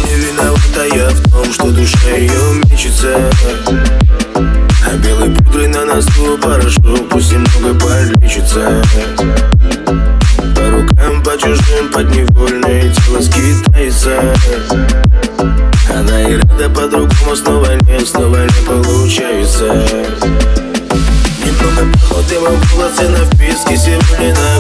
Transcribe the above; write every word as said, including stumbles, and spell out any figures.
не виновата я в том, что душа ее мечется. А белой пудрой на носу порошок, пусть немного подлечится. По рукам, по чужим, подневольное тело скитается. Она и рада по-другому, снова не, снова не получается. Немного пахнут дымом волосы на вписке, сегодня на